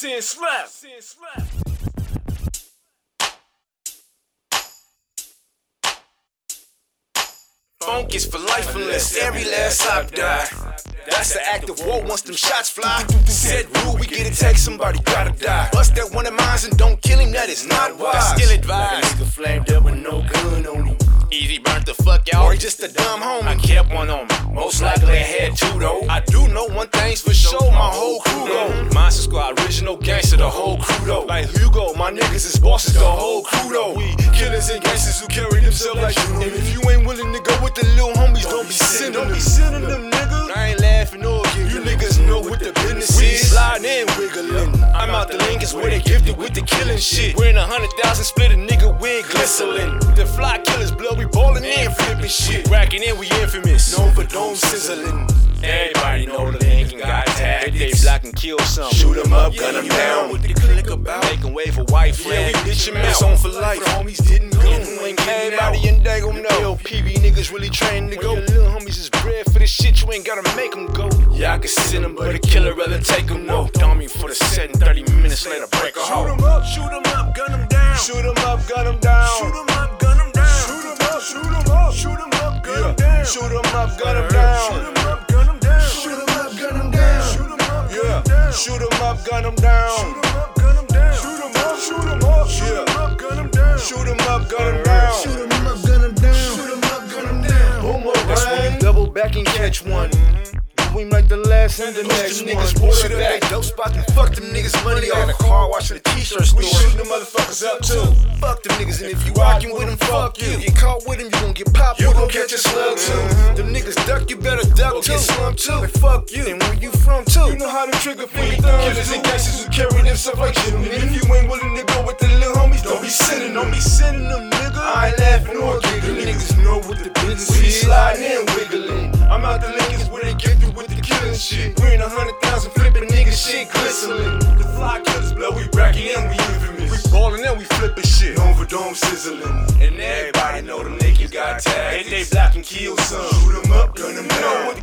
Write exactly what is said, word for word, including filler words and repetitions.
Sin slap. Sin slap. Funk is for life unless every last op die. That's the act of war once them shots fly. Said rule, we get attacked, somebody gotta die. Bust that one of mine and don't kill him, that is not wise. Still advised, like a nigga flamed up with no gun on him. Easy burnt the fuck out, or he just a dumb homie. I kept one on me, most likely I had two though. I do know one thing's for sure, my whole crew though. Monster Squad, original gangster, the whole crew though. Like Hugo, my niggas is bosses, the whole crew though. We killers and gangsters who carry themselves like you. And if you ain't willing to go with the little homies, don't be sending them. Don't be sending them, nigga. I ain't laughing or giggling. You niggas know what the business we is. Sliding and wiggling. I'm out the Lincolns where they gifted with the killing shit. We're in a hundred thousand, split a nigga wig glistening. The fly killers blood, we ballin' in, flipping shit. Racking in, we infamous. Known for dome sizzling. Everybody know the Lincoln got tagged. They block and kill some. Shoot 'em up, gun 'em down. With the click about. Make 'em wait for white friend. Yeah, we bitch 'em out. It's on for life. The homies didn't go. Everybody in day gon' know. L P B niggas really trained to go. Little homies is bred for this shit. You ain't gotta make 'em go. Yeah, I can send 'em, but a killer rather take 'em. No, dumb me for the set and thirty minutes later break a hole. Shoot 'em up, shoot 'em up, gun 'em down. Shoot 'em up, gun 'em down. Shoot 'em up, gun 'em down. Shoot 'em up, shoot 'em up, shoot 'em up, gun 'em down. Shoot 'em up, gun 'em down. Shoot 'em up, gun 'em down. Shoot 'em up, gun 'em down. Shoot 'em up, yeah. Shoot 'em up, gun 'em down. Shoot 'em up, gun 'em down. Shoot 'em up, shoot 'em up, shoot 'em up, gun 'em down. Shoot 'em up, gun 'em down. Shoot 'em up, gun 'em down. Shoot 'em up, gun 'em down. Boom, that's when you double back and catch one. We like the last and the next one. Niggas water back, dope spot and fuck them niggas money off. A car wash at a t-shirt store. We shooting them motherfuckers up too. Fuck them niggas, and if you rockin' with them, fuck you. Get caught with them, you gon' get popped. You gon' catch a slug too. Them niggas duck, you better duck too. Get slumped too. Like fuck you. And where you from too? You know how to trigger finger thumbs. Killers and gangsters who carry themselves like shit. And if you ain't willing to go with the little homies, don't be sending them. Don't be sending them, nigga. I ain't laughing or giggling. Niggas know what the business is. We sliding and wiggling. I'm out the Lincolns where they get through with the killing shit. We're in a hundred thousand flipping niggas shit glistening. The fly killers blood, we racking and we infamous. We ballin' and we flipping shit. Known for dome sizzling. And everybody know them niggas got tagged. They block and kill some. Shoot 'em up, gun 'em down.